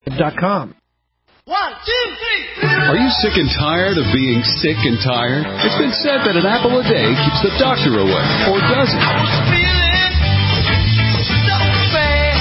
.com. 1, 2, 3. Are you sick and tired of being sick and tired? It's been said that an apple a day keeps the doctor away, or does it? Feeling so bad.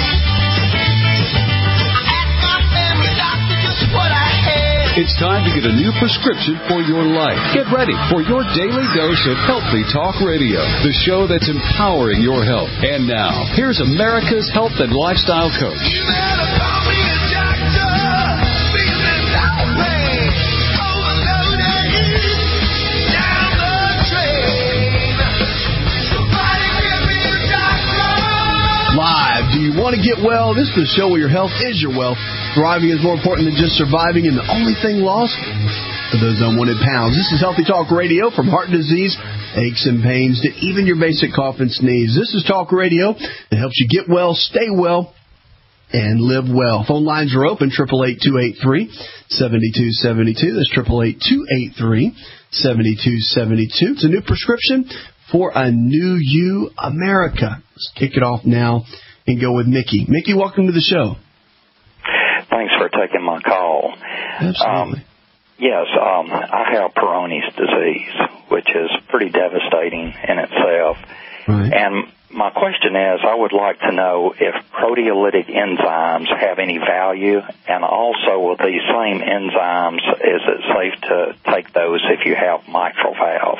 I asked my family doctor just what I had. It's time to get a new prescription for your life. Get ready for your daily dose of Healthy Talk Radio, the show that's empowering your health. And now, here's America's health and lifestyle coach. You better call me a doctor. Feeling that way. Overloaded. Down the drain. Somebody give me a doctor. Live. Do you want to get well? This is the show where your health is your wealth. Thriving is more important than just surviving, and the only thing lost are those unwanted pounds. This is Healthy Talk Radio, from heart disease, aches and pains, to even your basic cough and sneeze. This is Talk Radio that helps you get well, stay well, and live well. Phone lines are open, 888-283-7272. That's 888-283-7272. It's a new prescription for a new you, America. Let's kick it off now and go with Mickey. Mickey, welcome to the show. Thanks for taking my call. Absolutely. Yes, I have Peyronie's disease, which is pretty devastating in itself. Right. And my question is, I would like to know if proteolytic enzymes have any value, and also with these same enzymes, is it safe to take those if you have mitral valve?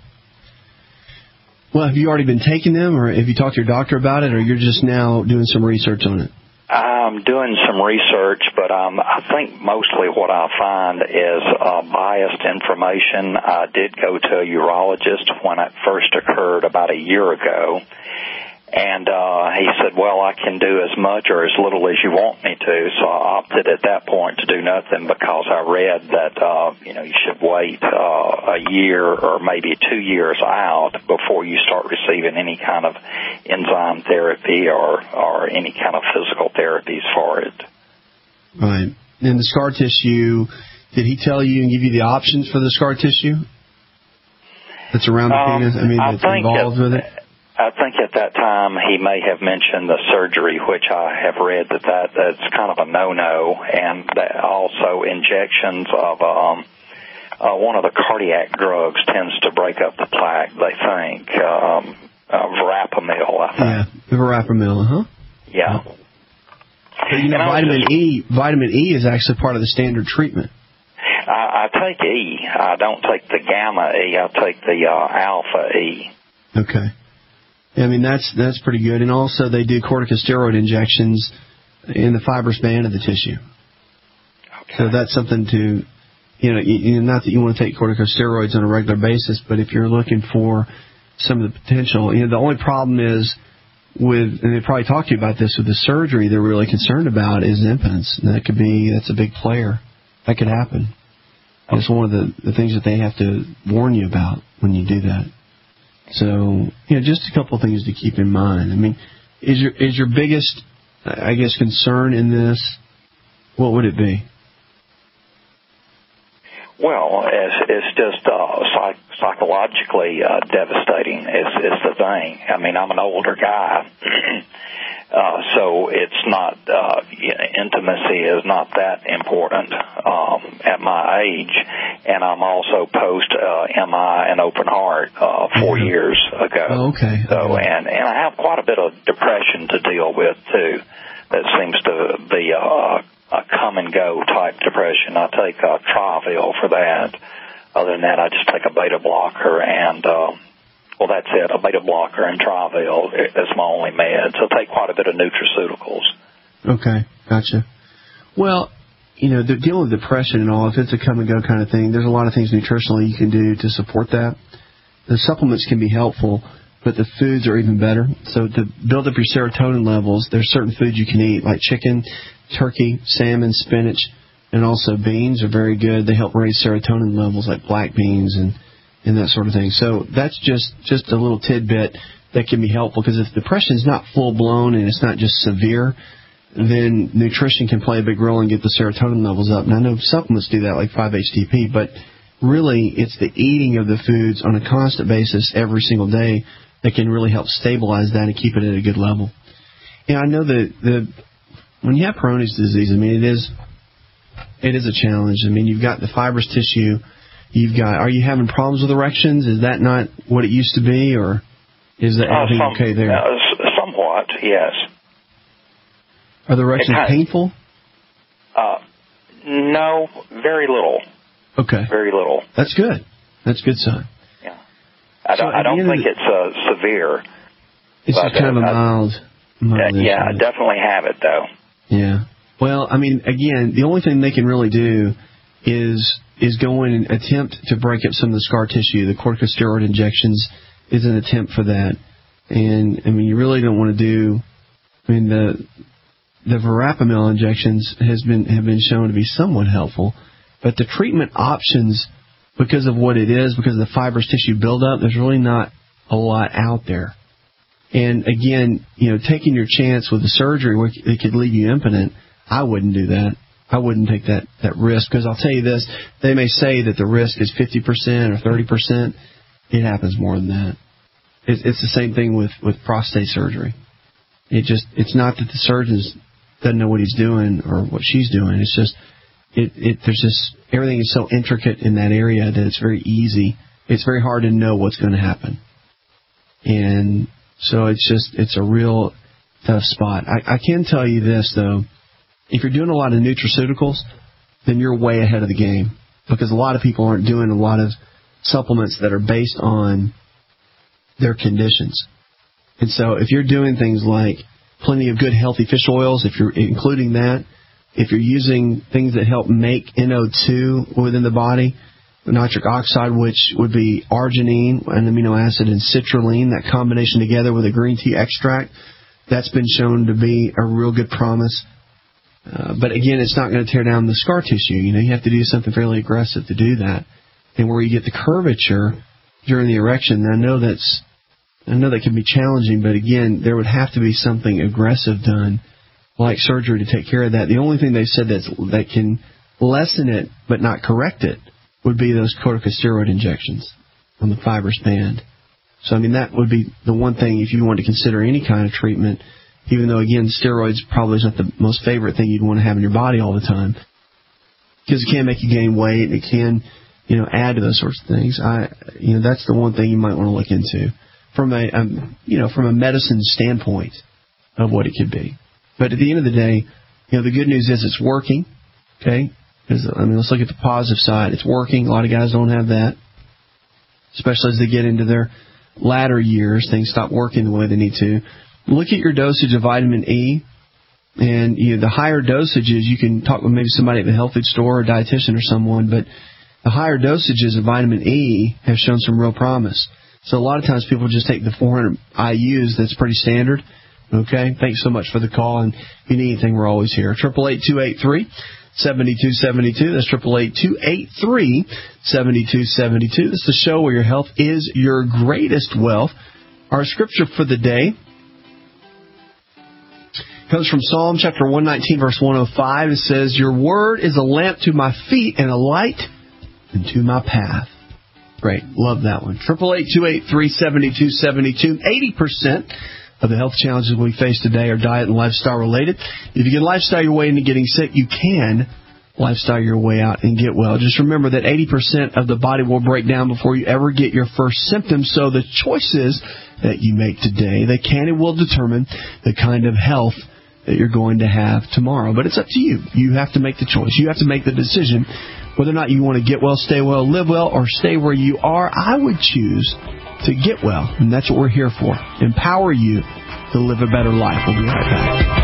Well, have you already been taking them, or have you talked to your doctor about it, or you're just now doing some research on it? I'm doing some research, but I think mostly what I find is biased information. I did go to a urologist when it first occurred about a year ago, and he said, well, I can do as much or as little as you want me to, so I opted at that point to do nothing because I read that, you should wait a year or maybe 2 years out before you start receiving any kind of enzyme therapy or any kind of physical therapies for it. Right. And the scar tissue, did he tell you and give you the options for the scar tissue that's around the penis? That's involved with it? I think at that time he may have mentioned the surgery, which I have read that's kind of a no-no, and that also injections of one of the cardiac drugs tends to break up the plaque, they think. Verapamil, I think. Yeah, verapamil, huh? Yeah. So, vitamin E is actually part of the standard treatment. I take E. I don't take the gamma E. I take the alpha E. Okay. That's pretty good. And also they do corticosteroid injections in the fibrous band of the tissue. Okay. So that's something to, not that you want to take corticosteroids on a regular basis, but if you're looking for some of the potential, the only problem is and they probably talked to you about this with the surgery they're really concerned about is impotence. And that's a big player. That could happen. It's one of the things that they have to warn you about when you do that. So, just a couple of things to keep in mind. Is your biggest, concern in this, what would it be? Well, it's just psychologically devastating is the thing. I'm an older guy, so it's not intimacy is not that important at my age, and I'm also post MI and open heart 4 years ago. Oh, okay. So and I have quite a bit of depression to deal with too. That seems to be a come and go type depression. I take Travil for that. Other than that, I just take a beta blocker and, that's it. A beta blocker and Travil is my only med. So I take quite a bit of nutraceuticals. Okay, gotcha. Well, dealing with depression and all, if it's a come and go kind of thing, there's a lot of things nutritionally you can do to support that. The supplements can be helpful, but the foods are even better. So to build up your serotonin levels, there's certain foods you can eat, like chicken, turkey, salmon, spinach, and also beans are very good. They help raise serotonin levels, like black beans and that sort of thing. So that's just a little tidbit that can be helpful, because if depression is not full-blown and it's not just severe, then nutrition can play a big role and get the serotonin levels up. And I know supplements do that, like 5-HTP, but really it's the eating of the foods on a constant basis every single day that can really help stabilize that and keep it at a good level. And I know that when you have Peyronie's disease, I mean, it is a challenge. I mean, you've got the fibrous tissue. Are you having problems with erections? Is that not what it used to be, or is that everything okay there? Somewhat, yes. Are the erections painful? No, very little. Okay. Very little. That's good. That's a good sign. Yeah. I don't think it's severe. It's just kind of a mild yeah, I definitely have it, though. Yeah. Well, I mean, again, the only thing they can really do is go in and attempt to break up some of the scar tissue. The corticosteroid injections is an attempt for that. And, I mean, you really don't want to do... I mean, the verapamil injections have been shown to be somewhat helpful, but the treatment options, because of what it is, because of the fibrous tissue buildup, there's really not a lot out there. And again, taking your chance with the surgery where it could leave you impotent, I wouldn't do that. I wouldn't take that risk, because I'll tell you this, they may say that the risk is 50% or 30%. It happens more than that. It's the same thing with prostate surgery. It's not that the surgeon doesn't know what he's doing or what she's doing. It's just there's just everything is so intricate in that area that it's very easy. It's very hard to know what's going to happen, and so it's a real tough spot. I can tell you this though, if you're doing a lot of nutraceuticals, then you're way ahead of the game, because a lot of people aren't doing a lot of supplements that are based on their conditions. And so if you're doing things like plenty of good healthy fish oils, if you're including that, if you're using things that help make NO2 within the body, nitric oxide, which would be arginine, an amino acid, and citrulline, that combination together with a green tea extract, that's been shown to be a real good promise. But again, it's not going to tear down the scar tissue. You have to do something fairly aggressive to do that. And where you get the curvature during the erection, I know that can be challenging, but again, there would have to be something aggressive done, like surgery, to take care of that. The only thing they said that can lessen it but not correct it would be those corticosteroid injections on the fibrous band. So, I mean, that would be the one thing if you want to consider any kind of treatment, even though, again, steroids probably is not the most favorite thing you'd want to have in your body all the time, because it can make you gain weight, and it can, add to those sorts of things. That's the one thing you might want to look into from a medicine standpoint of what it could be. But at the end of the day, the good news is it's working. Okay, let's look at the positive side. It's working. A lot of guys don't have that, especially as they get into their latter years. Things stop working the way they need to. Look at your dosage of vitamin E, and the higher dosages, you can talk with maybe somebody at the health food store or a dietitian or someone, but the higher dosages of vitamin E have shown some real promise. So a lot of times people just take the 400 IUs. That's pretty standard. Okay, thanks so much for the call, and if you need anything, we're always here. 888-283-7272. That's 888-283-7272. This is the show where your health is your greatest wealth. Our scripture for the day comes from Psalm chapter 119, verse 105. It says, "Your word is a lamp to my feet and a light into my path." Great. Love that one. 888-283-7272. 80% of the health challenges we face today are diet and lifestyle related. If you can lifestyle your way into getting sick, you can lifestyle your way out and get well. Just remember that 80% of the body will break down before you ever get your first symptoms. So the choices that you make today, they can and will determine the kind of health that you're going to have tomorrow. But it's up to you. You have to make the choice. You have to make the decision whether or not you want to get well, stay well, live well, or stay where you are. I would choose to get well, and that's what we're here for. Empower you to live a better life. We'll be right back.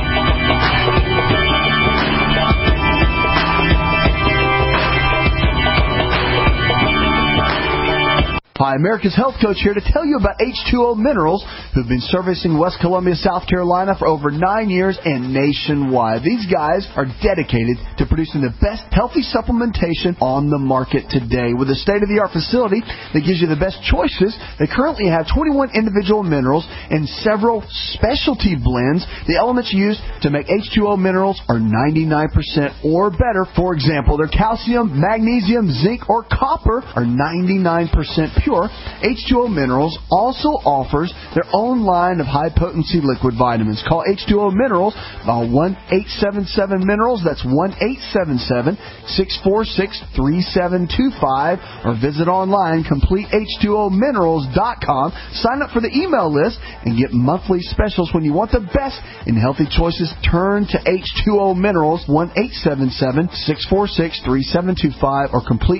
Hi, America's Health Coach here to tell you about H2O Minerals, who've been servicing West Columbia, South Carolina for over 9 years and nationwide. These guys are dedicated to producing the best healthy supplementation on the market today. With a state-of-the-art facility that gives you the best choices, they currently have 21 individual minerals and several specialty blends. The elements used to make H2O Minerals are 99% or better. For example, their calcium, magnesium, zinc, or copper are 99% pure. Pure, H2O Minerals also offers their own line of high-potency liquid vitamins. Call H2O Minerals on 1-877-MINERALS. That's 1-877-646-3725. Or visit online, CompleteH2OMinerals.com. Sign up for the email list and get monthly specials when you want the best in healthy choices. Turn to H2O Minerals, 1-877-646-3725 or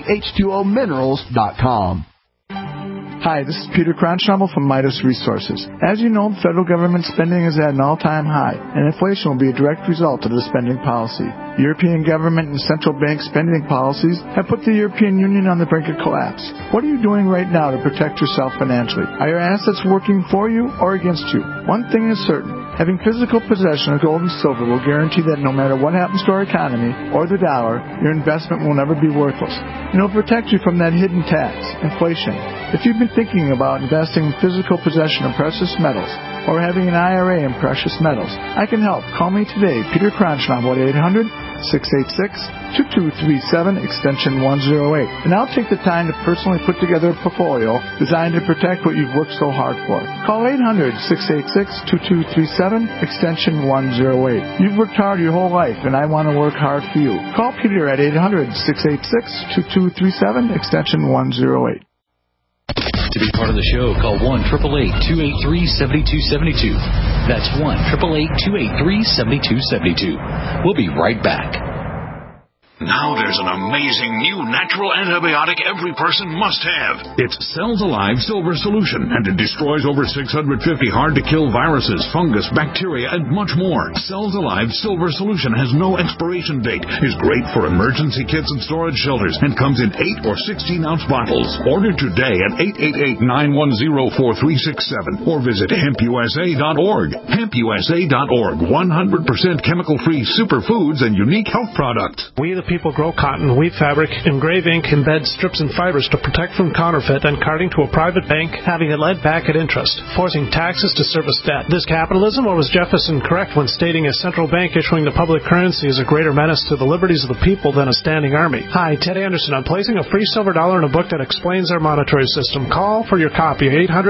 CompleteH2OMinerals.com. Hi, this is Peter Cronschnabel from Midas Resources. As you know, federal government spending is at an all-time high, and inflation will be a direct result of the spending policy. European government and central bank spending policies have put the European Union on the brink of collapse. What are you doing right now to protect yourself financially? Are your assets working for you or against you? One thing is certain. Having physical possession of gold and silver will guarantee that no matter what happens to our economy or the dollar, your investment will never be worthless. And it will protect you from that hidden tax, inflation. If you've been thinking about investing in physical possession of precious metals or having an IRA in precious metals, I can help. Call me today, Peter Cronschnabel, at 800-686-2237, extension 108. And I'll take the time to personally put together a portfolio designed to protect what you've worked so hard for. Call 800-686-2237, extension 108. You've worked hard your whole life, and I want to work hard for you. Call Peter at 800-686-2237, extension 108. To be part of the show, call 1-888-283-7272. That's 1-888-283-7272. We'll be right back. Now there's an amazing new natural antibiotic every person must have. It's Cells Alive Silver Solution, and it destroys over 650 hard-to-kill viruses, fungus, bacteria, and much more. Cells Alive Silver Solution has no expiration date, is great for emergency kits and storage shelters, and comes in 8 or 16-ounce bottles. Order today at 888-910-4367 or visit hempusa.org. Hempusa.org, 100% chemical-free superfoods and unique health products. We the people grow cotton, weave fabric, engrave ink, embed strips and fibers to protect from counterfeit and carting to a private bank, having it led back at interest, forcing taxes to service debt. This capitalism, or was Jefferson correct when stating a central bank issuing the public currency is a greater menace to the liberties of the people than a standing army? Hi, Ted Anderson. I'm placing a free silver dollar in a book that explains our monetary system. Call for your copy,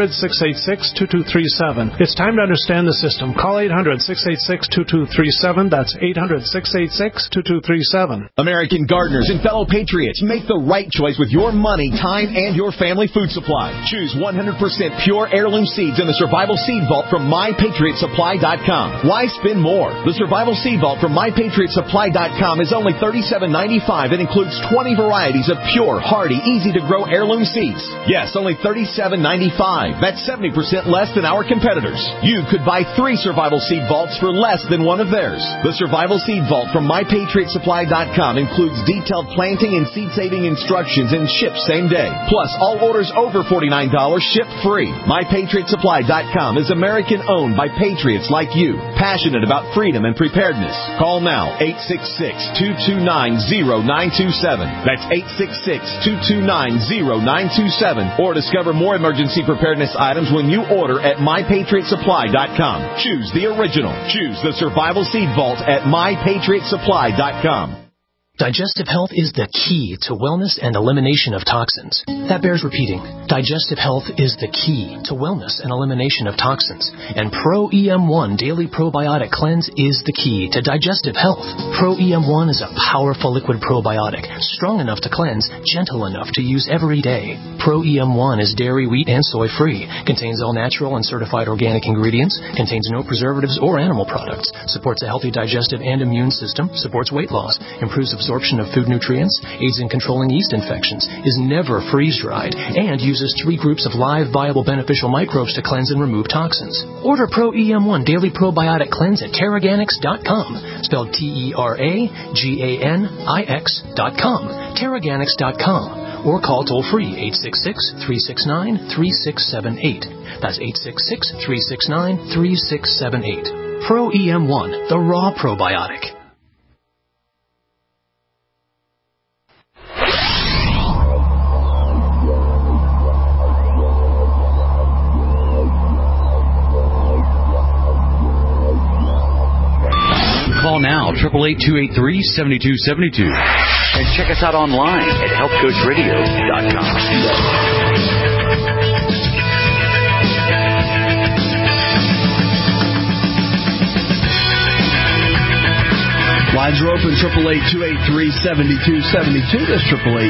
800-686-2237. It's time to understand the system. Call 800-686-2237. That's 800-686-2237. American gardeners and fellow patriots, make the right choice with your money, time, and your family food supply. Choose 100% pure heirloom seeds in the Survival Seed Vault from MyPatriotSupply.com. Why spend more? The Survival Seed Vault from MyPatriotSupply.com is only $37.95 and includes 20 varieties of pure, hardy, easy-to-grow heirloom seeds. Yes, only $37.95. That's 70% less than our competitors. You could buy 3 Survival Seed Vaults for less than one of theirs. The Survival Seed Vault from MyPatriotSupply.com includes detailed planting and seed-saving instructions and ships same day. Plus, all orders over $49 ship free. MyPatriotSupply.com is American-owned by patriots like you, passionate about freedom and preparedness. Call now, 866-229-0927. That's 866-229-0927. Or discover more emergency preparedness items when you order at MyPatriotSupply.com. Choose the original. Choose the Survival Seed Vault at MyPatriotSupply.com. Digestive health is the key to wellness and elimination of toxins. That bears repeating. Digestive health is the key to wellness and elimination of toxins. And Pro EM1 Daily Probiotic Cleanse is the key to digestive health. Pro EM1 is a powerful liquid probiotic, strong enough to cleanse, gentle enough to use every day. Pro EM1 is dairy, wheat, and soy-free, contains all natural and certified organic ingredients, contains no preservatives or animal products, supports a healthy digestive and immune system, supports weight loss, improves absorption of food nutrients, aids in controlling yeast infections, is never freeze-dried, and uses 3 groups of live, viable, beneficial microbes to cleanse and remove toxins. Order Pro EM1 Daily Probiotic Cleanse at Terraganics.com, spelled Terraganix.com, Terraganics.com, or call toll-free 866-369-3678. That's 866-369-3678. Pro EM1, the raw probiotic. Call now, 888-283-7272. And check us out online at healthcoachradio.com. Lines are open, 888-283-7272. That's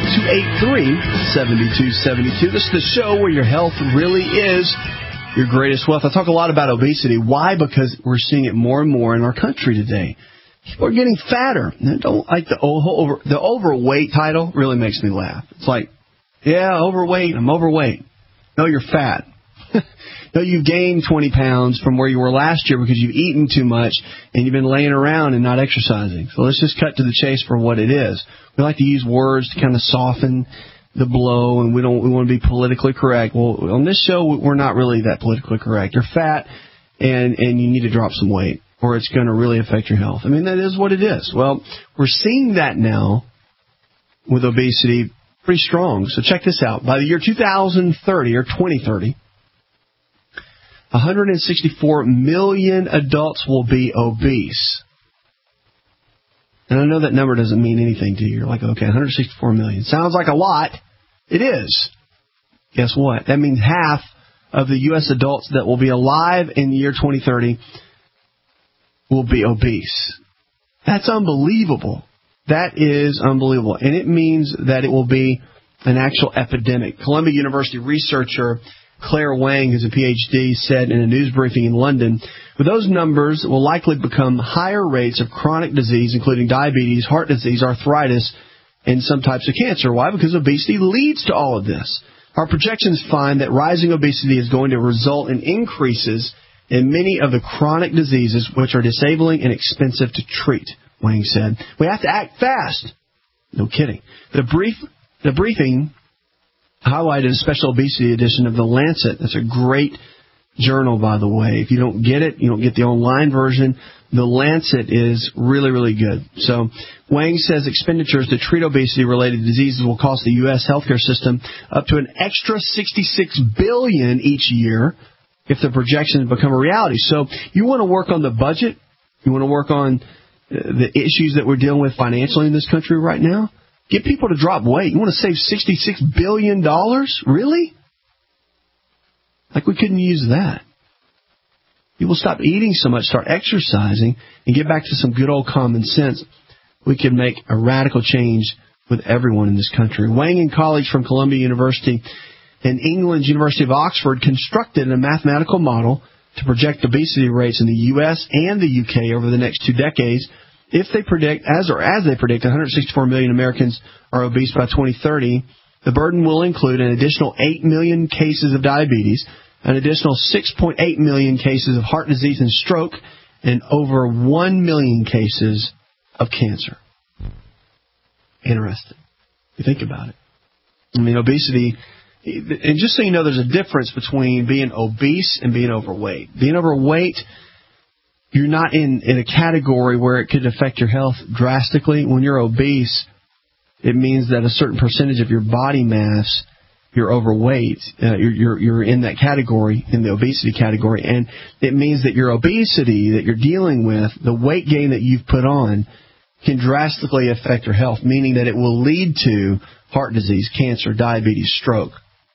888-283-7272. This is the show where your health really is your greatest wealth. I talk a lot about obesity. Why? Because we're seeing it more and more in our country today. People are getting fatter. I don't like the overweight title. Really makes me laugh. It's like, yeah, overweight. I'm overweight. No, you're fat. No, you've gained 20 pounds from where you were last year because you've eaten too much and you've been laying around and not exercising. So let's just cut to the chase for what it is. We like to use words to kind of soften the blow, and we want to be politically correct. Well, on this show, we're not really that politically correct. You're fat, and you need to drop some weight, or it's going to really affect your health. I mean, that is what it is. Well, we're seeing that now with obesity pretty strong. So check this out. By the year 2030 or 2030, 164 million adults will be obese. And I know that number doesn't mean anything to you. You're like, okay, 164 million. Sounds like a lot. It is. Guess what? That means half of the U.S. adults that will be alive in the year 2030 will be obese. That's unbelievable. That is unbelievable. And it means that it will be an actual epidemic. Columbia University researcher Claire Wang, who's a PhD, said in a news briefing in London, with those numbers will likely become higher rates of chronic disease, including diabetes, heart disease, arthritis, and some types of cancer. Why? Because obesity leads to all of this. Our projections find that rising obesity is going to result in increases in many of the chronic diseases which are disabling and expensive to treat, Wang said. We have to act fast. No kidding. The briefing highlighted a special obesity edition of The Lancet. That's a great journal, by the way. If you don't get it, you don't get the online version. The Lancet is really, really good. So Wang says expenditures to treat obesity-related diseases will cost the U.S. healthcare system up to an extra $66 billion each year if the projections become a reality. So you want to work on the budget? You want to work on the issues that we're dealing with financially in this country right now? Get people to drop weight. You want to save $66 billion? Really? Like we couldn't use that. People stop eating so much, start exercising, and get back to some good old common sense. We can make a radical change with everyone in this country. Wang and colleagues from Columbia University and England's University of Oxford constructed a mathematical model to project obesity rates in the U.S. and the U.K. over the next 2 decades. If they predict, as they predict, 164 million Americans are obese by 2030, the burden will include an additional 8 million cases of diabetes, an additional 6.8 million cases of heart disease and stroke, and over 1 million cases of cancer. Interesting. You think about it. I mean, obesity, and just so you know, there's a difference between being obese and being overweight. Being overweight, you're not in a category where it could affect your health drastically. When you're obese, it means that a certain percentage of your body mass, you're overweight. You're in that category, in the obesity category. And it means that your obesity that you're dealing with, the weight gain that you've put on, can drastically affect your health, meaning that it will lead to heart disease, cancer, diabetes, stroke.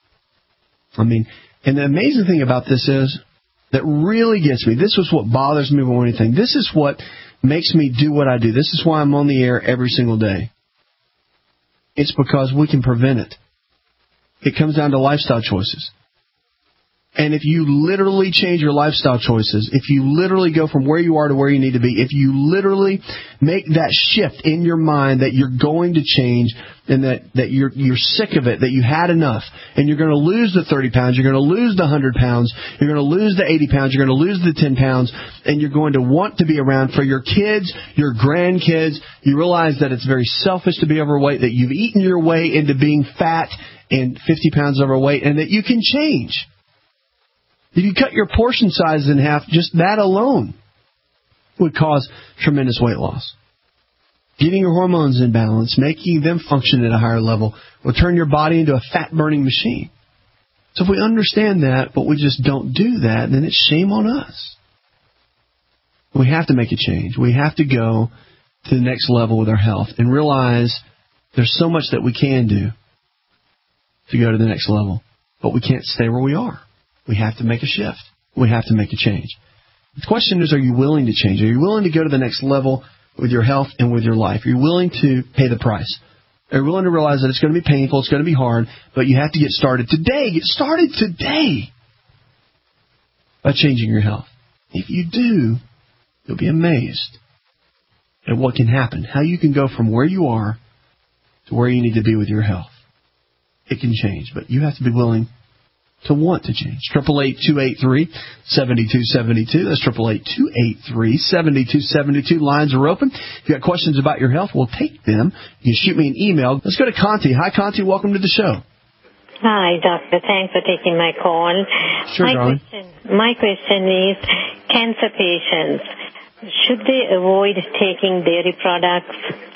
I mean, and the amazing thing about this is, that really gets me. This is what bothers me more than anything. This is what makes me do what I do. This is why I'm on the air every single day. It's because we can prevent it. It comes down to lifestyle choices. And if you literally change your lifestyle choices, if you literally go from where you are to where you need to be, if you literally make that shift in your mind that you're going to change and that you're sick of it, that you had enough, and you're going to lose the 30 pounds, you're going to lose the 100 pounds, you're going to lose the 80 pounds, you're going to lose the 10 pounds, and you're going to want to be around for your kids, your grandkids. You realize that it's very selfish to be overweight, that you've eaten your way into being fat and 50 pounds overweight, and that you can change. If you cut your portion size in half, just that alone would cause tremendous weight loss. Getting your hormones in balance, making them function at a higher level, will turn your body into a fat-burning machine. So if we understand that, but we just don't do that, then it's shame on us. We have to make a change. We have to go to the next level with our health and realize there's so much that we can do to go to the next level, but we can't stay where we are. We have to make a shift. We have to make a change. The question is, are you willing to change? Are you willing to go to the next level with your health and with your life. You're willing to pay the price. You're willing to realize that it's going to be painful, it's going to be hard, but you have to get started today. Get started today by changing your health. If you do, you'll be amazed at what can happen, how you can go from where you are to where you need to be with your health. It can change, but you have to be willing to want to change. 888-283-7272. That's 888-283-7272. Lines are open. If you got questions about your health, we'll take them. You can shoot me an email. Let's go to Conti. Hi, Conti. Welcome to the show. Hi, doctor. Thanks for taking my call. Sure, darling. My question is, cancer patients, should they avoid taking dairy products?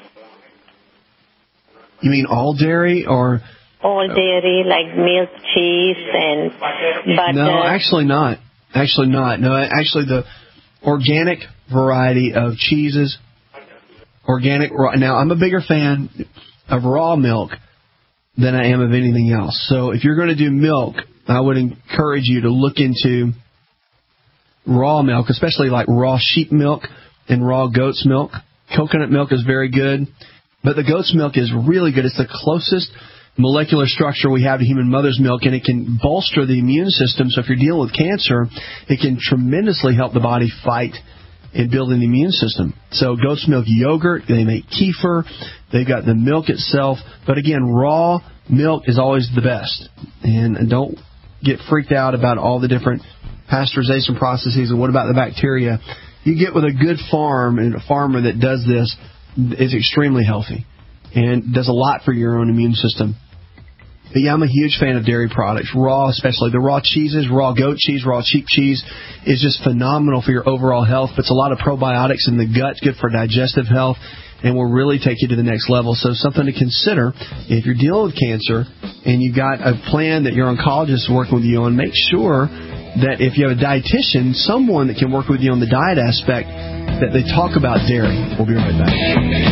You mean all dairy or... All dairy, like milk, cheese, and butter? No, actually not. Actually not. No, actually the organic variety of cheeses, now I'm a bigger fan of raw milk than I am of anything else. So if you're going to do milk, I would encourage you to look into raw milk, especially like raw sheep milk and raw goat's milk. Coconut milk is very good, but the goat's milk is really good. It's the closest molecular structure we have to human mother's milk, and it can bolster the immune system. So if you're dealing with cancer, it can tremendously help the body fight and build an immune system. So goat's milk yogurt, they make kefir, they've got the milk itself. But again, raw milk is always the best. And don't get freaked out about all the different pasteurization processes and what about the bacteria. You get with a good farm and a farmer that does this is extremely healthy and does a lot for your own immune system. But yeah, I'm a huge fan of dairy products, raw especially. The raw cheeses, raw goat cheese, raw sheep cheese is just phenomenal for your overall health. It's a lot of probiotics in the gut, good for digestive health, and will really take you to the next level. So something to consider if you're dealing with cancer and you've got a plan that your oncologist is working with you on, make sure that if you have a dietitian, someone that can work with you on the diet aspect, that they talk about dairy. We'll be right back.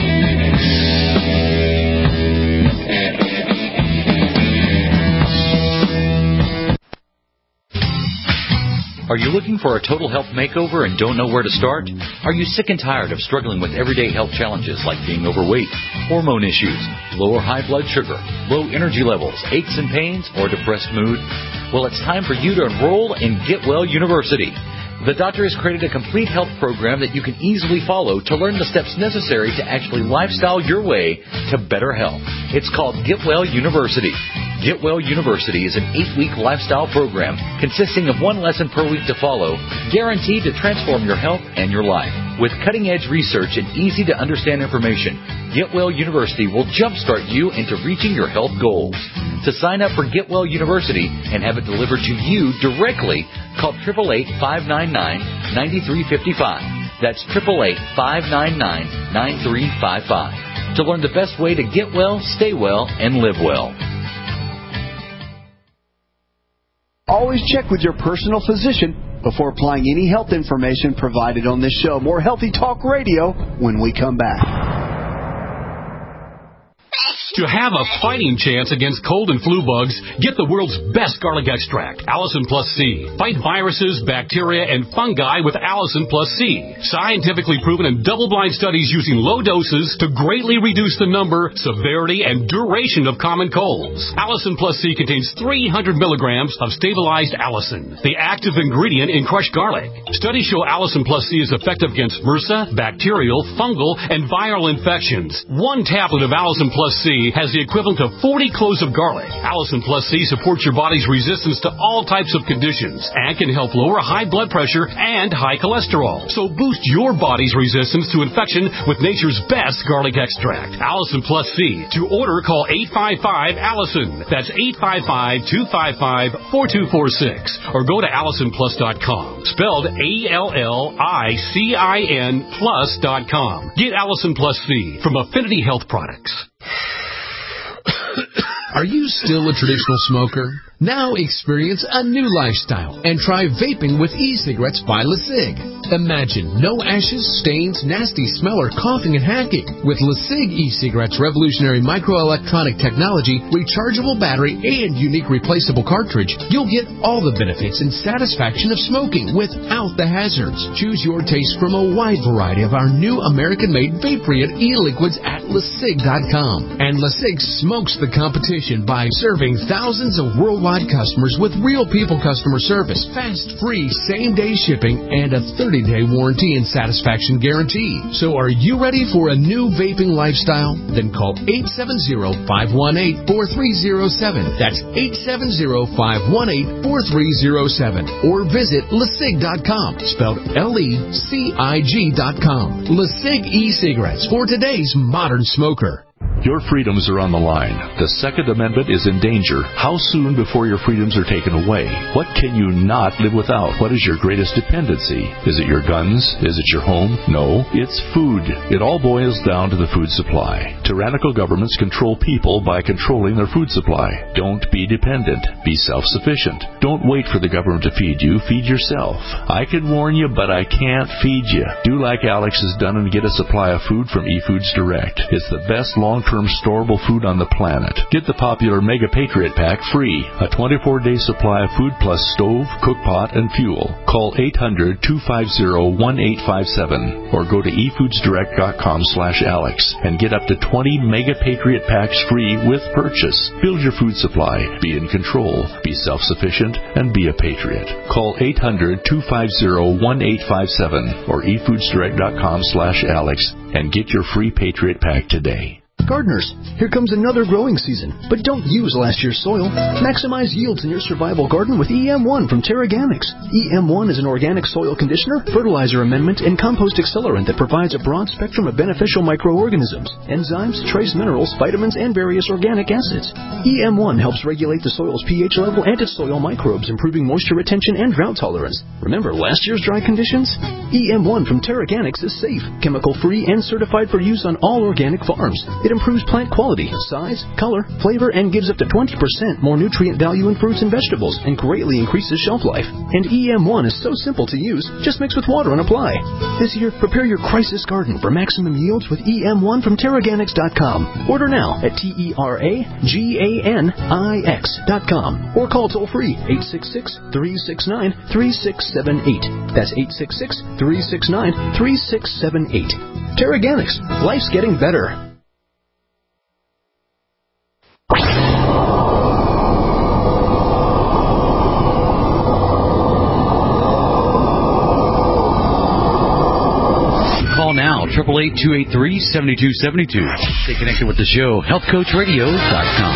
Are you looking for a total health makeover and don't know where to start? Are you sick and tired of struggling with everyday health challenges like being overweight, hormone issues, low or high blood sugar, low energy levels, aches and pains, or depressed mood? Well, it's time for you to enroll in Get Well University. The doctor has created a complete health program that you can easily follow to learn the steps necessary to actually lifestyle your way to better health. It's called Get Well University. Get Well University is an 8-week lifestyle program consisting of 1 lesson per week to follow, guaranteed to transform your health and your life. With cutting-edge research and easy-to-understand information, Get Well University will jumpstart you into reaching your health goals. To sign up for Get Well University and have it delivered to you directly, call 888-599-9355. That's 888-599-9355. To learn the best way to get well, stay well, and live well. Always check with your personal physician before applying any health information provided on this show. More Healthy Talk Radio when we come back. To have a fighting chance against cold and flu bugs, get the world's best garlic extract, Allison Plus C. Fight viruses, bacteria, and fungi with Allison Plus C. Scientifically proven in double-blind studies using low doses to greatly reduce the number, severity, and duration of common colds. Allison Plus C contains 300 milligrams of stabilized allicin, the active ingredient in crushed garlic. Studies show Allison Plus C is effective against MRSA, bacterial, fungal, and viral infections. 1 tablet of Allison Plus C has the equivalent of 40 cloves of garlic. Allison Plus C supports your body's resistance to all types of conditions and can help lower high blood pressure and high cholesterol. So boost your body's resistance to infection with nature's best garlic extract, Allison Plus C. To order, call 855-ALLISON. That's 855-255-4246. Or go to AllisonPlus.com. Spelled ALLICIN plus.com. Get Allison Plus C from Affinity Health Products. Are you still a traditional smoker? Now experience a new lifestyle and try vaping with e-cigarettes by LeSig. Imagine no ashes, stains, nasty smell, or coughing and hacking. With LeSig e-cigarettes' revolutionary microelectronic technology, rechargeable battery, and unique replaceable cartridge, you'll get all the benefits and satisfaction of smoking without the hazards. Choose your taste from a wide variety of our new American-made vape-free e-liquids at LeSig.com. And LeSig smokes the competition by serving thousands of worldwide customers with real people customer service, fast, free, same-day shipping, and a 30-day warranty and satisfaction guarantee. So are you ready for a new vaping lifestyle? Then call 870-518-4307. That's 870-518-4307. Or visit LeSig.com, spelled LECIG.com. LeSig e-cigarettes for today's modern smoker. Your freedoms are on the line. The Second Amendment is in danger. How soon before your freedoms are taken away? What can you not live without? What is your greatest dependency? Is it your guns? Is it your home? No, it's food. It all boils down to the food supply. Tyrannical governments control people by controlling their food supply. Don't be dependent. Be self-sufficient. Don't wait for the government to feed you. Feed yourself. I can warn you, but I can't feed you. Do like Alex has done and get a supply of food from eFoods Direct. It's the best long-term storable food on the planet. Get the popular Mega Patriot Pack free. A 24-day supply of food plus stove, cookpot, and fuel. Call 800-250-1857 or go to efoodsdirect.com/Alex and get up to 20 Mega Patriot Packs free with purchase. Build your food supply. Be in control. Be self-sufficient and be a patriot. Call 800-250-1857 or efoodsdirect.com/Alex and get your free Patriot Pack today. Gardeners, here comes another growing season, but don't use last year's soil. Maximize yields in your survival garden with EM1 from Terraganics. EM1 is an organic soil conditioner, fertilizer amendment, and compost accelerant that provides a broad spectrum of beneficial microorganisms, enzymes, trace minerals, vitamins, and various organic acids. EM1 helps regulate the soil's pH level and its soil microbes, improving moisture retention and drought tolerance. Remember last year's dry conditions? EM1 from Terraganics is safe, chemical-free, and certified for use on all organic farms. It improves plant quality, size, color, flavor, and gives up to 20% more nutrient value in fruits and vegetables, and greatly increases shelf life. And EM1 is so simple to use, just mix with water and apply. This year, prepare your crisis garden for maximum yields with EM1 from Terraganics.com. Order now at TERAGANIX.com or call toll-free 866-369-3678. That's 866-369-3678. Terraganics. Life's getting better. Call now, 888-283-7272. Stay connected with the show, healthcoachradio.com.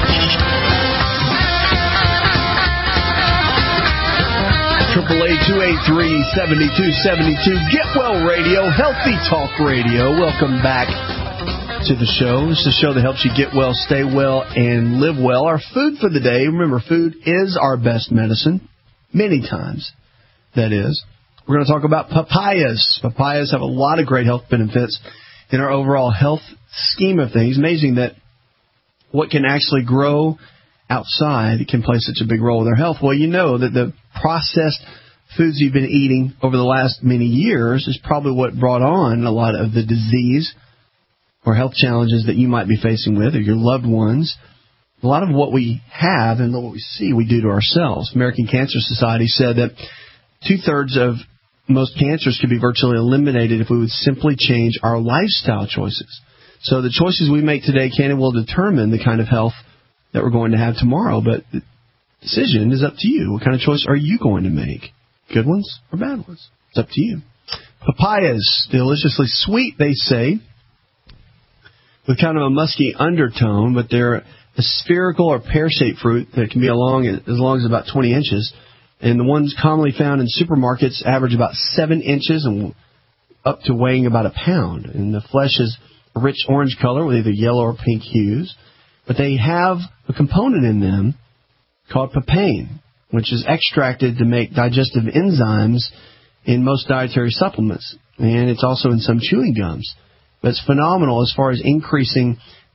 888-283-7272. Get Well Radio, Healthy Talk Radio. Welcome back to the show. This is a show that helps you get well, stay well, and live well. Our food for the day, remember, food is our best medicine. Many times, that is. We're going to talk about papayas. Papayas have a lot of great health benefits in our overall health scheme of things. Amazing that what can actually grow outside can play such a big role in their health. Well, you know that the processed foods you've been eating over the last many years is probably what brought on a lot of the disease or health challenges that you might be facing with or your loved ones. A lot of what we have and what we see we do to ourselves. American Cancer Society said that 2/3 of most cancers could be virtually eliminated if we would simply change our lifestyle choices. So the choices we make today can and will determine the kind of health that we're going to have tomorrow. But the decision is up to you. What kind of choice are you going to make? Good ones or bad ones? It's up to you. Papayas, deliciously sweet, they say, with kind of a musky undertone, but they're a spherical or pear-shaped fruit that can be as long as about 20 inches. And the ones commonly found in supermarkets average about 7 inches and up to weighing about a pound. And the flesh is a rich orange color with either yellow or pink hues. But they have a component in them called papain, which is extracted to make digestive enzymes in most dietary supplements. And it's also in some chewing gums. But it's phenomenal as far as increasing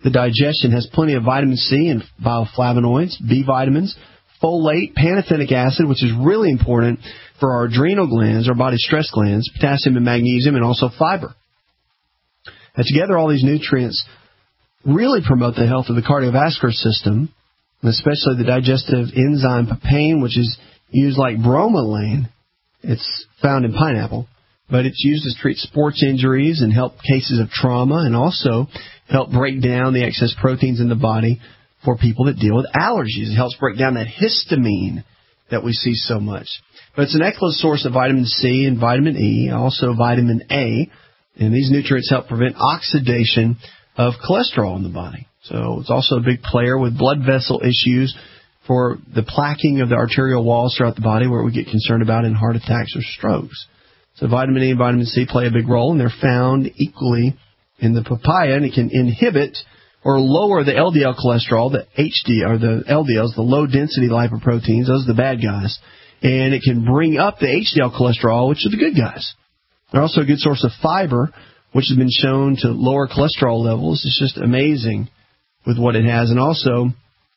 the digestion, has plenty of vitamin C and bioflavonoids, B vitamins, folate, pantothenic acid, which is really important for our adrenal glands, our body's stress glands, potassium and magnesium, and also fiber. And together, all these nutrients really promote the health of the cardiovascular system, and especially the digestive enzyme papain, which is used like bromelain. It's found in pineapple, but it's used to treat sports injuries and help cases of trauma, and also help break down the excess proteins in the body for people that deal with allergies. It helps break down that histamine that we see so much. But it's an excellent source of vitamin C and vitamin E, also vitamin A, and these nutrients help prevent oxidation of cholesterol in the body. So it's also a big player with blood vessel issues for the plaquing of the arterial walls throughout the body, where we get concerned about in heart attacks or strokes. So vitamin E and vitamin C play a big role, and they're found equally in the papaya, and it can inhibit or lower the LDL cholesterol, the HD, or the LDLs, the low-density lipoproteins. Those are the bad guys. And it can bring up the HDL cholesterol, which are the good guys. They're also a good source of fiber, which has been shown to lower cholesterol levels. It's just amazing with what it has. And also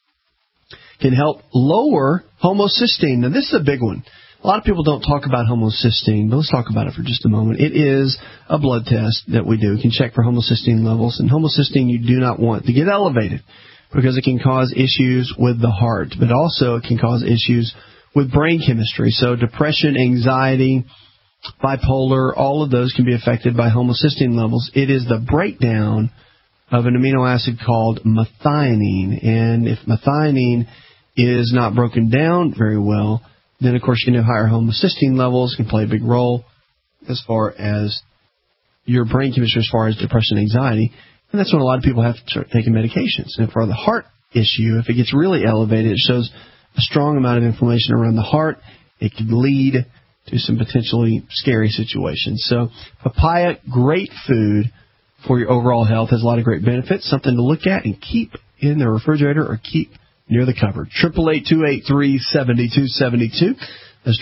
can help lower homocysteine. Now, this is a big one. A lot of people don't talk about homocysteine, but let's talk about it for just a moment. It is a blood test that we do. We can check for homocysteine levels. And homocysteine you do not want to get elevated because it can cause issues with the heart, but also it can cause issues with brain chemistry. So depression, anxiety, bipolar, all of those can be affected by homocysteine levels. It is the breakdown of an amino acid called methionine. And if methionine is not broken down very well, then, of course, you can have higher homocysteine levels, can play a big role as far as your brain chemistry, as far as depression and anxiety. And that's when a lot of people have to start taking medications. And for the heart issue, if it gets really elevated, it shows a strong amount of inflammation around the heart. It could lead to some potentially scary situations. So papaya, great food for your overall health, has a lot of great benefits, something to look at and keep in the refrigerator or keep near the cupboard. 888-283-7272. That's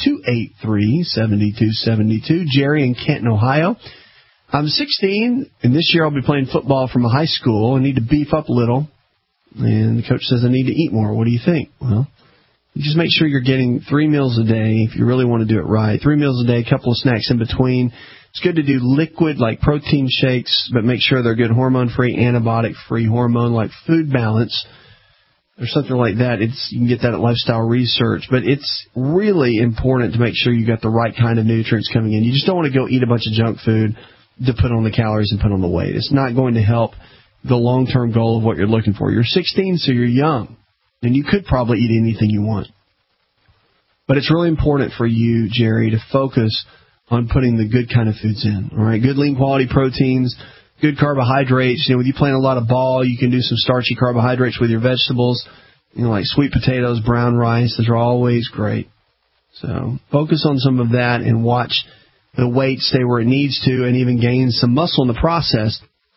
888-283-7272. Jerry in Canton, Ohio. I'm 16, and this year I'll be playing football from a high school. I need to beef up a little, and the coach says I need to eat more. What do you think? Well, you just make sure you're getting 3 meals a day if you really want to do it right. 3 meals a day, a couple of snacks in between. It's good to do liquid like protein shakes, but make sure they're good hormone-free, antibiotic-free, hormone like Food Balance or something like that. You can get that at Lifestyle Research. But it's really important to make sure you got the right kind of nutrients coming in. You just don't want to go eat a bunch of junk food to put on the calories and put on the weight. It's not going to help the long-term goal of what you're looking for. You're 16, so you're young, and you could probably eat anything you want. But it's really important for you, Jerry, to focus on putting the good kind of foods in. All right, good lean quality proteins, good carbohydrates. You know, when you playing a lot of ball, you can do some starchy carbohydrates with your vegetables. You know, like sweet potatoes, brown rice. Those are always great. So focus on some of that and watch the weight stay where it needs to, and even gain some muscle in the process.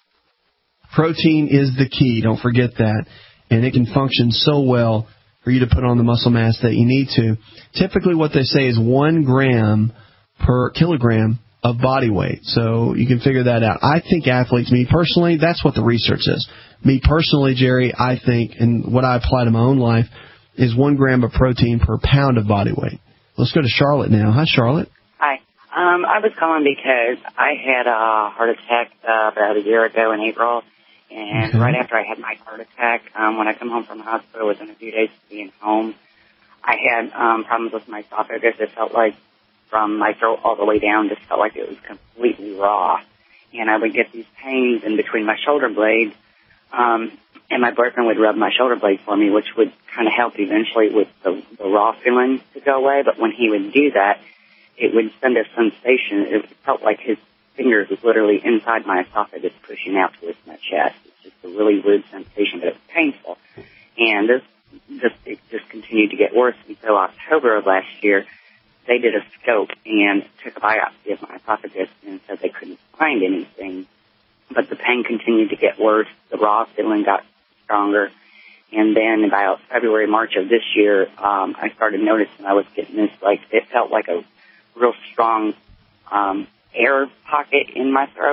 Protein is the key. Don't forget that. And it can function so well for you to put on the muscle mass that you need to. Typically what they say is 1 gram per kilogram of body weight. So you can figure that out. I think athletes, me personally, that's what the research says. Me personally, Jerry, I think, and what I apply to my own life, is 1 gram of protein per pound of body weight. Let's go to Charlotte now. Hi, Charlotte. Hi. I was calling because I had a heart attack about a year ago in April. And right after I had my heart attack, when I come home from the hospital within a few days of being home, I had problems with my esophagus. It felt like from my throat all the way down, just felt like it was completely raw. And I would get these pains in between my shoulder blades, and my boyfriend would rub my shoulder blades for me, which would kind of help eventually with the raw feeling to go away. But when he would do that, it would send a sensation. It felt like his fingers was literally inside my esophagus pushing out towards my chest. It's just a really weird sensation, but it was painful. And it just continued to get worse until October of last year. They did a scope and took a biopsy of my esophagus and said they couldn't find anything. But the pain continued to get worse. The raw feeling got stronger. And then about February, March of this year, I started noticing I was getting this, like, it felt like a real strong air pocket in my throat,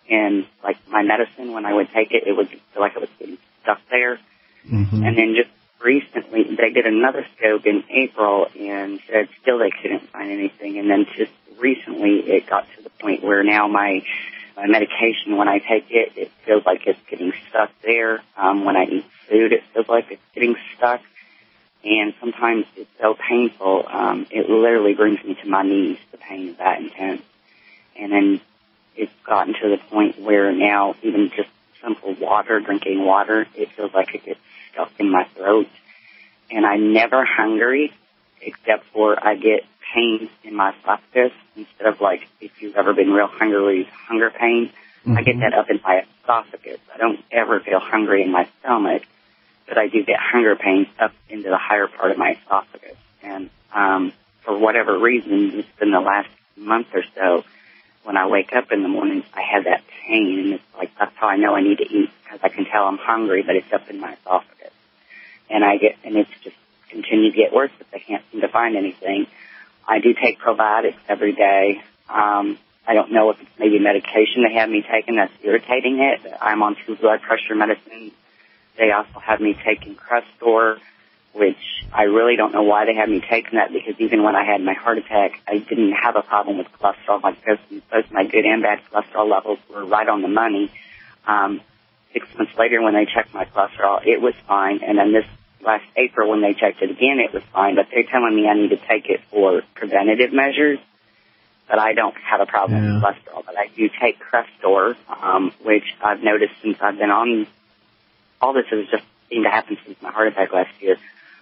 and like my medicine, when I would take it, it would feel like it was getting stuck there. Mm-hmm. And then just recently, they did another scope in April and said still they couldn't find anything. And then just recently, it got to the point where now my medication, when I take it, it feels like it's getting stuck there. When I eat food, it feels like it's getting stuck. And sometimes it's so painful, it literally brings me to my knees. The pain is that intense. And then it's gotten to the point where now even just simple water, drinking water, it feels like it gets stuck in my throat. And I'm never hungry, except for I get pain in my esophagus instead of like if you've ever been real hungry where you have hunger pain. I get that up in my esophagus. I don't ever feel hungry in my stomach, but I do get hunger pains up into the higher part of my esophagus. And for whatever reason, it's been the last month or so, when I wake up in the morning, I have that pain, and it's like that's how I know I need to eat, because I can tell I'm hungry, but it's up in my esophagus. And it's just continued to get worse, but they can't seem to find anything. I do take probiotics every day. I don't know if it's maybe medication they have me taking that's irritating it. I'm on 2 blood pressure medicines. They also have me taking Crestor, which I really don't know why they had me taking that, because even when I had my heart attack, I didn't have a problem with cholesterol. Both my good and bad cholesterol levels were right on the money. 6 months later, when they checked my cholesterol, it was fine. And then this last April, when they checked it again, it was fine. But they're telling me I need to take it for preventative measures. But I don't have a problem with cholesterol. But I do take Crestor, which I've noticed since I've been on. All this has just seemed to happen since my heart attack last year.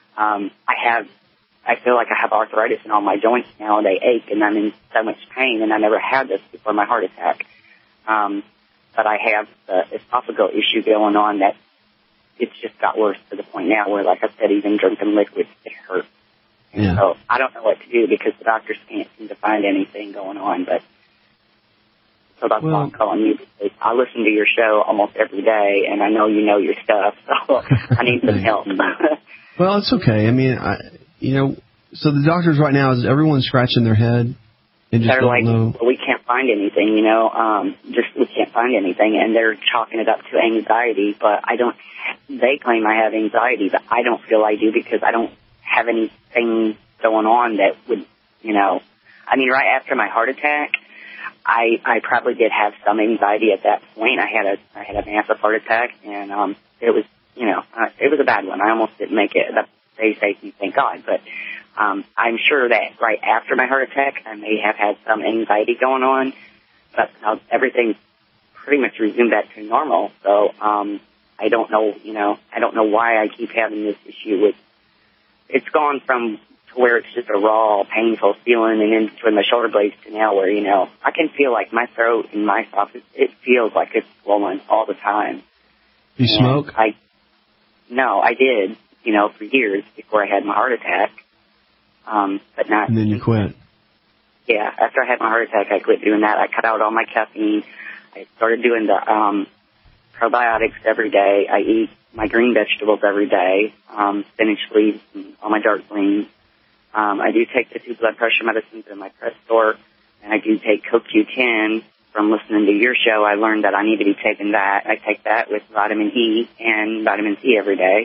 I feel like I have arthritis in all my joints now, and they ache, and I'm in so much pain, and I never had this before my heart attack. But I have the esophageal issue going on that it's just got worse to the point now where, like I said, even drinking liquids, it hurts. Yeah. So I don't know what to do because the doctors can't seem to find anything going on, but so that's why I'm calling you, because I listen to your show almost every day, and I know you know your stuff, so I need some help. Well, it's okay. I mean, so the doctors right now, is everyone scratching their head and just they're don't like, know? well, we can't find anything, we can't find anything, and they're chalking it up to anxiety, but they claim I have anxiety, but I don't feel I do because I don't have anything going on that would, right after my heart attack, I probably did have some anxiety at that point. I had a massive heart attack, and it was a bad one. I almost didn't make it. They say thank God, but I'm sure that right after my heart attack, I may have had some anxiety going on, but everything pretty much resumed back to normal. So I don't know, I don't know why I keep having this issue with. It's gone from to where it's just a raw, painful feeling, and then between my shoulder blades to now where, I can feel like my throat and my esophagus, it feels like it's swollen all the time. You smoke? No, I did, for years before I had my heart attack, but not. And then you quit? Yeah, after I had my heart attack, I quit doing that. I cut out all my caffeine. I started doing the probiotics every day. I eat my green vegetables every day, spinach leaves, and all my dark greens. I do take the 2 blood pressure medicines and my Crestor, and I do take CoQ10. From listening to your show, I learned that I need to be taking that. I take that with vitamin E and vitamin C every day.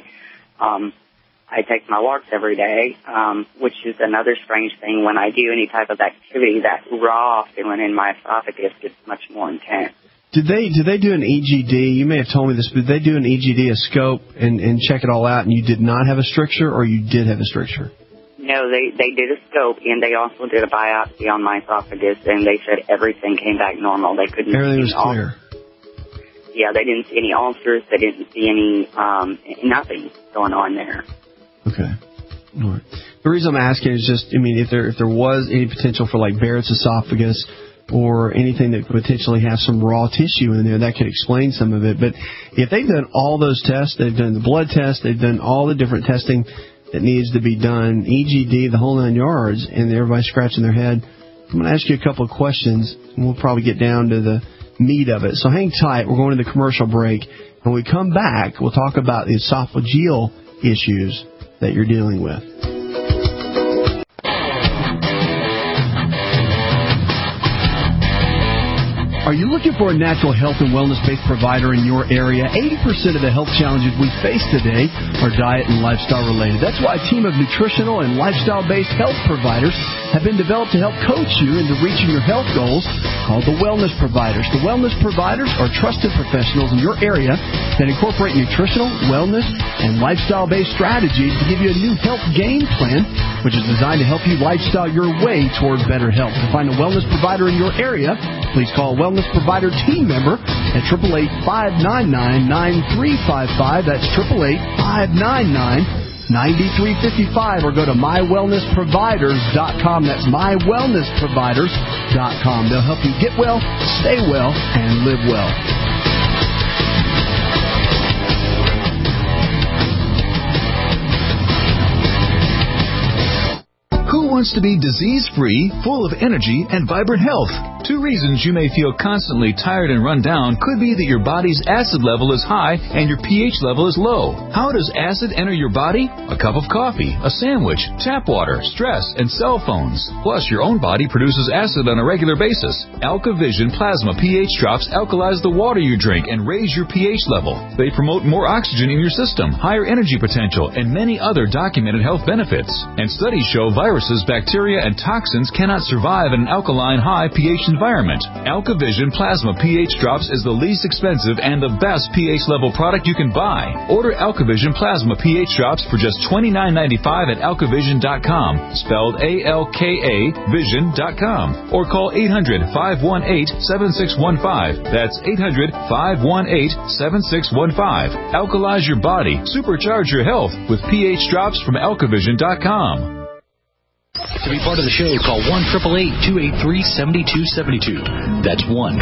I take my walks every day, which is another strange thing. When I do any type of activity, that raw feeling in my esophagus gets much more intense. Did they do an EGD? You may have told me this, but did they do an EGD, a scope, and check it all out, and you did not have a stricture, or you did have a stricture? No, they did a scope, and they also did a biopsy on my esophagus, and they said everything came back normal. They couldn't. Everything was clear. Yeah, they didn't see any ulcers. They didn't see any nothing going on there. Okay. All right. The reason I'm asking is just, if there was any potential for like Barrett's esophagus or anything that could potentially have some raw tissue in there, that could explain some of it. But if they've done all those tests, they've done the blood test, they've done all the different testing that needs to be done, EGD, the whole 9 yards, and everybody's scratching their head, I'm going to ask you a couple of questions, and we'll probably get down to the meat of it. So hang tight. We're going to the commercial break. When we come back, we'll talk about the esophageal issues that you're dealing with. Are you looking for a natural health and wellness-based provider in your area? 80% of the health challenges we face today are diet and lifestyle related. That's why a team of nutritional and lifestyle-based health providers have been developed to help coach you into reaching your health goals, called the Wellness Providers. The Wellness Providers are trusted professionals in your area that incorporate nutritional, wellness, and lifestyle-based strategies to give you a new health game plan, which is designed to help you lifestyle your way toward better health. To find a wellness provider in your area, please call a Wellness Provider team member at 888-599-9355. That's 888-599-9355, or go to mywellnessproviders.com. That's mywellnessproviders.com. They'll help you get well, stay well, and live well. Who wants to be disease-free, full of energy, and vibrant health? 2 reasons you may feel constantly tired and run down could be that your body's acid level is high and your pH level is low. How does acid enter your body? A cup of coffee, a sandwich, tap water, stress, and cell phones. Plus, your own body produces acid on a regular basis. AlkaVision Plasma pH drops alkalize the water you drink and raise your pH level. They promote more oxygen in your system, higher energy potential, and many other documented health benefits. And studies show viruses, bacteria, and toxins cannot survive in an alkaline high pH environment. AlkaVision Plasma pH Drops is the least expensive and the best pH level product you can buy. Order AlkaVision Plasma pH Drops for just $29.95 at alkavision.com, spelled A-L-K-A vision.com, or call 800-518-7615. That's 800-518-7615. Alkalize your body, supercharge your health with pH Drops from alkavision.com. To be part of the show, call 1-888-283-7272. That's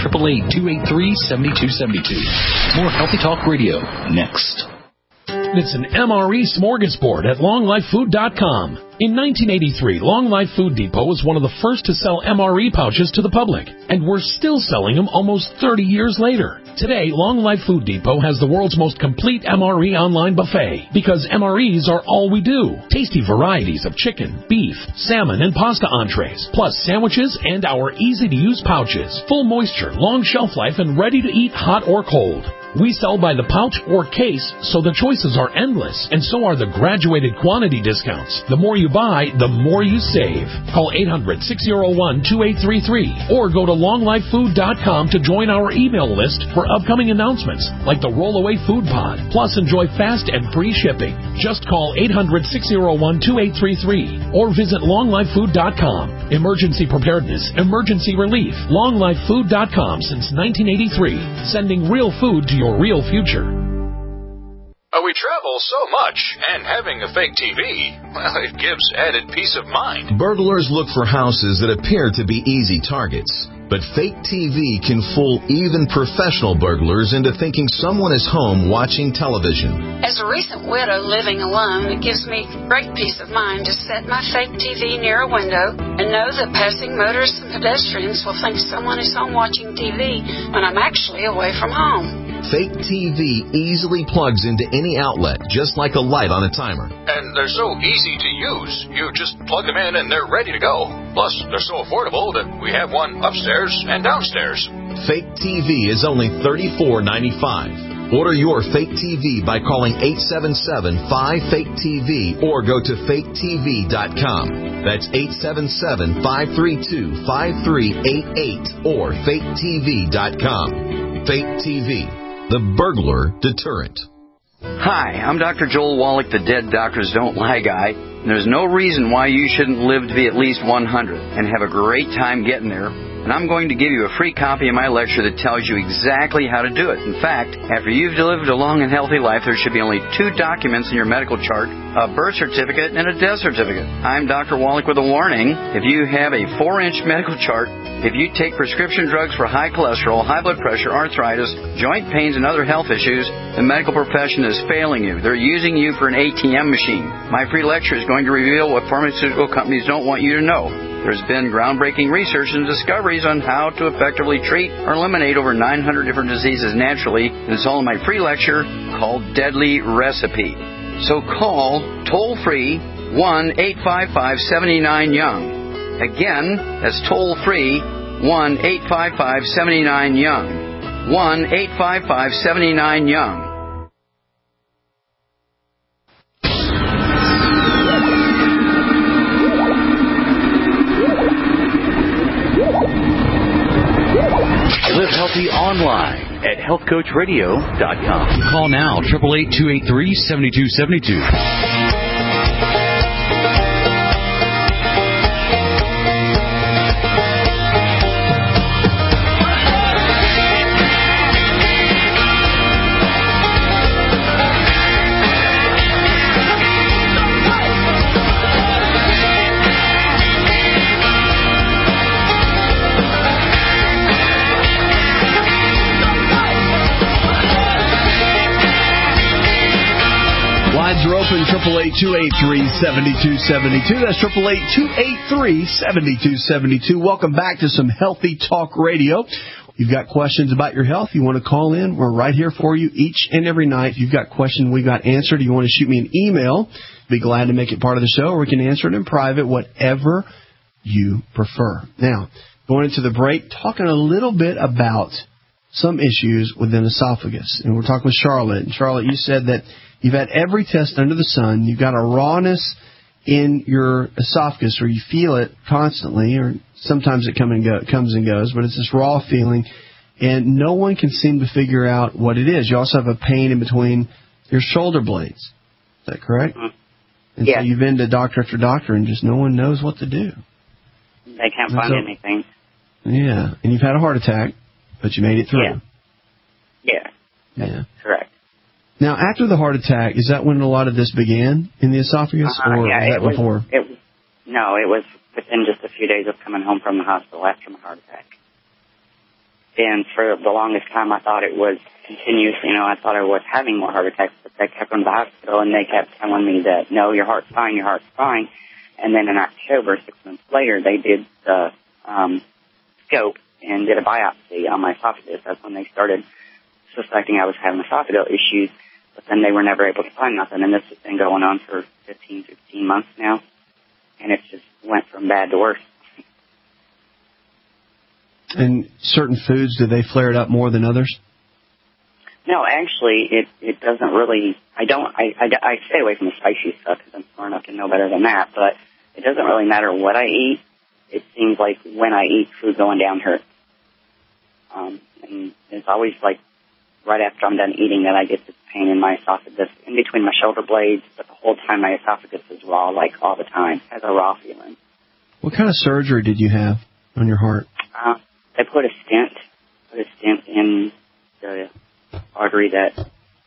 1-888-283-7272. More Healthy Talk Radio next. It's an MRE smorgasbord at longlifefood.com. In 1983, Long Life Food Depot was one of the first to sell MRE pouches to the public, and we're still selling them almost 30 years later. Today, Long Life Food Depot has the world's most complete MRE online buffet, because MREs are all we do. Tasty varieties of chicken, beef, salmon, and pasta entrees, plus sandwiches and our easy-to-use pouches. Full moisture, long shelf life, and ready to eat hot or cold. We sell by the pouch or case, so the choices are endless, and so are the graduated quantity discounts. The more you buy, the more you save. Call 800-601-2833 or go to longlifefood.com to join our email list for upcoming announcements like the Rollaway Food Pod. Plus, enjoy fast and free shipping. Just call 800-601-2833 or visit longlifefood.com. Emergency preparedness, emergency relief. longlifefood.com since 1983, sending real food to your real future. We travel so much, and having a fake TV, well, it gives added peace of mind. Burglars look for houses that appear to be easy targets. But fake TV can fool even professional burglars into thinking someone is home watching television. As a recent widow living alone, it gives me great peace of mind to set my fake TV near a window and know that passing motorists and pedestrians will think someone is home watching TV when I'm actually away from home. Fake TV easily plugs into any outlet, just like a light on a timer. And they're so easy to use. You just plug them in and they're ready to go. Plus, they're so affordable that we have one upstairs and downstairs. Fake TV is only $34.95. Order your fake TV by calling 877-5FAKE-TV or go to faketv.com. That's 877-532-5388 or faketv.com. Fake TV, the burglar deterrent. Hi, I'm Dr. Joel Wallach, the Dead Doctors Don't Lie guy. And there's no reason why you shouldn't live to be at least 100 and have a great time getting there. And I'm going to give you a free copy of my lecture that tells you exactly how to do it. In fact, after you've lived a long and healthy life, there should be only 2 documents in your medical chart, a birth certificate and a death certificate. I'm Dr. Wallach with a warning. If you have a 4-inch medical chart, if you take prescription drugs for high cholesterol, high blood pressure, arthritis, joint pains, and other health issues, the medical profession is failing you. They're using you for an ATM machine. My free lecture is going to reveal what pharmaceutical companies don't want you to know. There's been groundbreaking research and discoveries on how to effectively treat or eliminate over 900 different diseases naturally, and it's all in my free lecture called Deadly Recipe. So call toll-free 1-855-79-YOUNG. Again, that's toll-free 1-855-79-YOUNG. 1-855-79-YOUNG. Live healthy online at healthcoachradio.com. Call now, 888-283-7272. Lines are open, 888-283-7272. That's 888-283-7272. Welcome back to some Healthy Talk Radio. You've got questions about your health, you want to call in, we're right here for you each and every night. If you've got questions we got answered, you want to shoot me an email, be glad to make it part of the show, or we can answer it in private, whatever you prefer. Now, going into the break, talking a little bit about some issues within esophagus. And we're talking with Charlotte. And Charlotte, you said that you've had every test under the sun. You've got a rawness in your esophagus, or you feel it constantly, or sometimes it comes and goes, but it's this raw feeling, and no one can seem to figure out what it is. You also have a pain in between your shoulder blades. Is that correct? Mm-hmm. And so you've been to doctor after doctor, and just no one knows what to do. They can't find anything. Yeah, and you've had a heart attack, but you made it through. Yeah. Correct. Now, after the heart attack, is that when a lot of this began in the esophagus, or was that before? No, it was within just a few days of coming home from the hospital after my heart attack. And for the longest time, I thought it was continuous. You know, I thought I was having more heart attacks, but they kept going to the hospital, and they kept telling me that, no, your heart's fine, your heart's fine. And then in October, 6 months later, they did the scope and did a biopsy on my esophagus. That's when they started suspecting I was having esophageal issues, but then they were never able to find nothing. And this has been going on for 15, 16 months now, and it just went from bad to worse. And certain foods, do they flare it up more than others? No, actually, it doesn't really. I stay away from the spicy stuff because I'm smart enough to know better than that. But it doesn't really matter what I eat. It seems like when I eat, food going down hurts. And it's always like right after I'm done eating that I get this pain in my esophagus, in between my shoulder blades. But the whole time my esophagus is raw, like all the time, has a raw feeling. What kind of surgery did you have on your heart? They put a stent in the artery that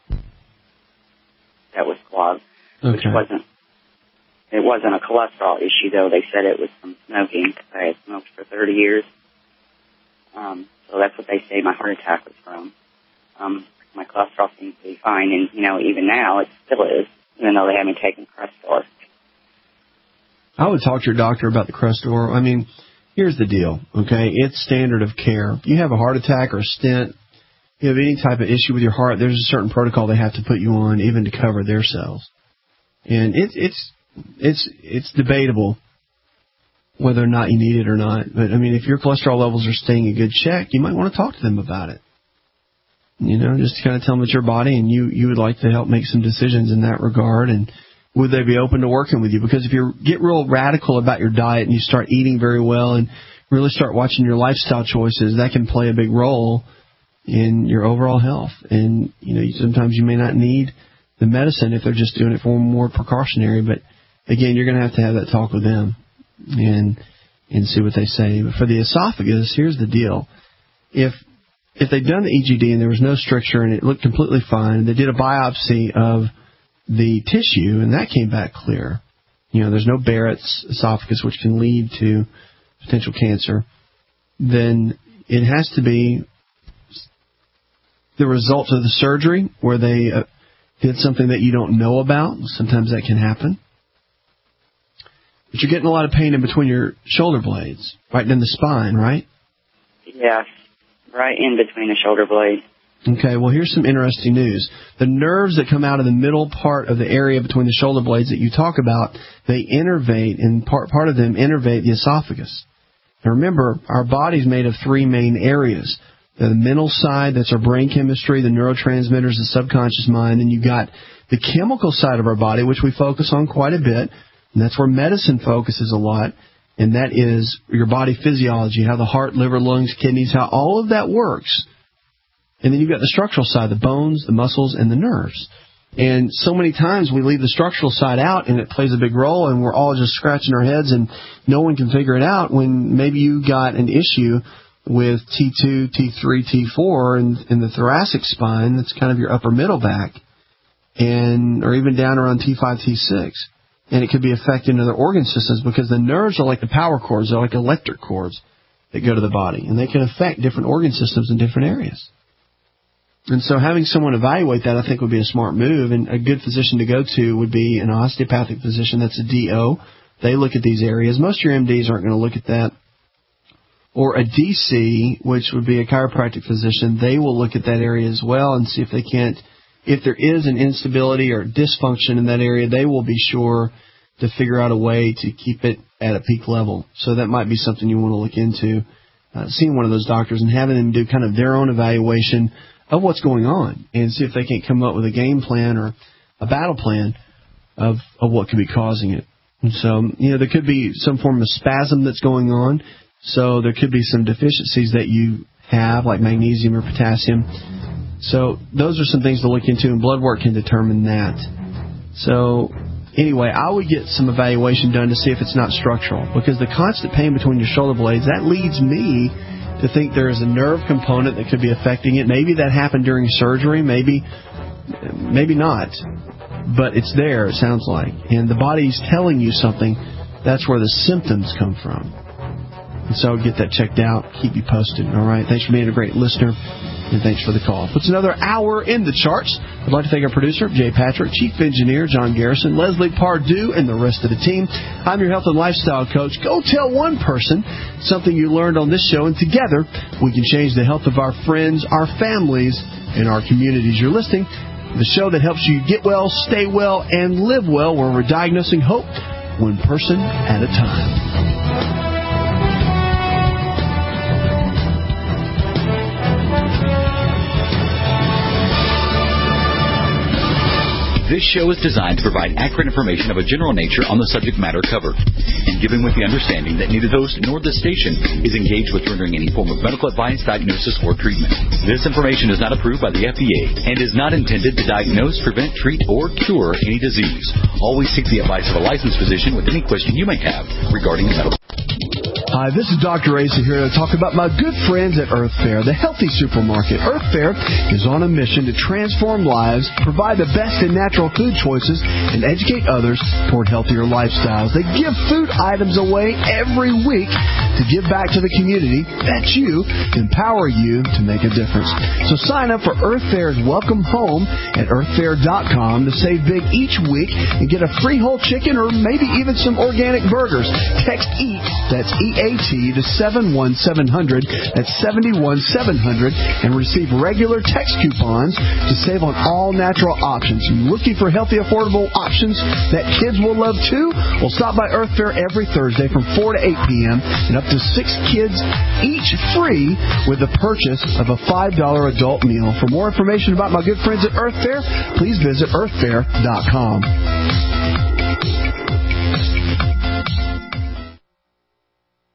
was clogged, which wasn't a cholesterol issue, though. They said it was from smoking. I had smoked for 30 years. So that's what they say my heart attack was from. My cholesterol seems to be fine, and, you know, even now it still is, even though they haven't taken Crestor. I would talk to your doctor about the Crestor. I mean, here's the deal, okay? It's standard of care. If you have a heart attack or a stent, you have any type of issue with your heart, there's a certain protocol they have to put you on even to cover their cells. And it's debatable whether or not you need it or not. But, I mean, if your cholesterol levels are staying in good check, you might want to talk to them about it. You know, just to kind of tell them it's your body, and you would like to help make some decisions in that regard. And would they be open to working with you? Because if you get real radical about your diet and you start eating very well and really start watching your lifestyle choices, that can play a big role in your overall health. And, you know, sometimes you may not need the medicine if they're just doing it for more precautionary. But, again, you're going to have that talk with them and see what they say. But for the esophagus, here's the deal. If they'd done the EGD and there was no stricture and it looked completely fine, they did a biopsy of the tissue and that came back clear. You know, there's no Barrett's esophagus, which can lead to potential cancer. Then it has to be the result of the surgery where they did something that you don't know about. Sometimes that can happen. But you're getting a lot of pain in between your shoulder blades, right in the spine, right? Yes, right in between the shoulder blades. Okay, well, here's some interesting news. The nerves that come out of the middle part of the area between the shoulder blades that you talk about, they innervate, and part of them innervate the esophagus. Now remember, our body's made of three main areas. The mental side, that's our brain chemistry, the neurotransmitters, the subconscious mind, and you got the chemical side of our body, which we focus on quite a bit, and that's where medicine focuses a lot, and that is your body physiology, how the heart, liver, lungs, kidneys, how all of that works. And then you've got the structural side, the bones, the muscles, and the nerves. And so many times we leave the structural side out, and it plays a big role, and we're all just scratching our heads, and no one can figure it out when maybe you got an issue with T2, T3, T4 in the thoracic spine. That's kind of your upper middle back, or even down around T5, T6. And it could be affecting other organ systems because the nerves are like the power cords. They're like electric cords that go to the body, and they can affect different organ systems in different areas. And so having someone evaluate that, I think, would be a smart move. And a good physician to go to would be an osteopathic physician. That's a DO. They look at these areas. Most of your MDs aren't going to look at that. Or a DC, which would be a chiropractic physician. They will look at that area as well and see if they can't, if there is an instability or dysfunction in that area, they will be sure to figure out a way to keep it at a peak level. So that might be something you want to look into, seeing one of those doctors and having them do kind of their own evaluation of what's going on and see if they can't come up with a game plan or a battle plan of what could be causing it. And so, there could be some form of spasm that's going on. So there could be some deficiencies that you have, like magnesium or potassium. So those are some things to look into, and blood work can determine that. So anyway, I would get some evaluation done to see if it's not structural, because the constant pain between your shoulder blades, that leads me to think there is a nerve component that could be affecting it. Maybe that happened during surgery, maybe not, but it's there, it sounds like. And the body's telling you something. That's where the symptoms come from. And so get that checked out. Keep you posted. All right. Thanks for being a great listener, and thanks for the call. It's another hour in the charts. I'd like to thank our producer, Jay Patrick, Chief Engineer, John Garrison, Leslie Pardue, and the rest of the team. I'm your health and lifestyle coach. Go tell one person something you learned on this show, and together we can change the health of our friends, our families, and our communities. You're listening to the show that helps you get well, stay well, and live well, where we're diagnosing hope one person at a time. This show is designed to provide accurate information of a general nature on the subject matter covered, and given with the understanding that neither host nor the station is engaged with rendering any form of medical advice, diagnosis, or treatment. This information is not approved by the FDA and is not intended to diagnose, prevent, treat, or cure any disease. Always seek the advice of a licensed physician with any question you may have regarding medical. Hi, this is Dr. Asa here to talk about my good friends at Earth Fare, the healthy supermarket. Earth Fare is on a mission to transform lives, provide the best in natural food choices, and educate others toward healthier lifestyles. They give food items away every week to give back to the community. That's you, empower you to make a difference. So sign up for Earth Fare's Welcome Home at earthfare.com to save big each week and get a free whole chicken or maybe even some organic burgers. Text EAT, that's EAT, to 71700, that's 71700, and receive regular text coupons to save on all natural options. You looking for healthy, affordable options that kids will love too? Well, stop by Earth Fare every Thursday from 4 to 8 p.m. and up to 6 kids each free with the purchase of a $5 adult meal. For more information about my good friends at Earth Fare, please visit earthfare.com.